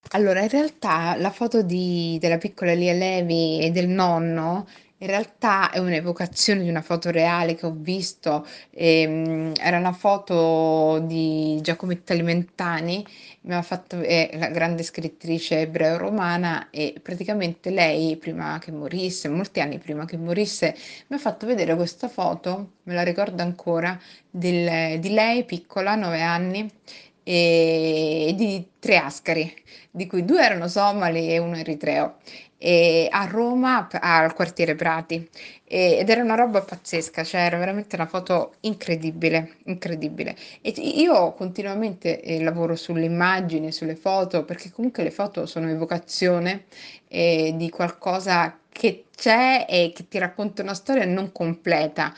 Allora, in realtà la foto della piccola Lia Levi e del nonno, in realtà è un'evocazione di una foto reale che ho visto. Era una foto di Giacometta Alimentani, mi ha fatto, è la grande scrittrice ebreo-romana, e praticamente lei, prima che morisse, molti anni prima che morisse, mi ha fatto vedere questa foto, me la ricordo ancora, di lei piccola, 9 anni, e di tre ascari, di cui due erano somali e uno eritreo, e a Roma, al quartiere Prati. Ed era una roba pazzesca, cioè era veramente una foto incredibile, incredibile. Io continuamente lavoro sulle immagini, sulle foto, perché comunque le foto sono evocazione di qualcosa che c'è e che ti racconta una storia non completa.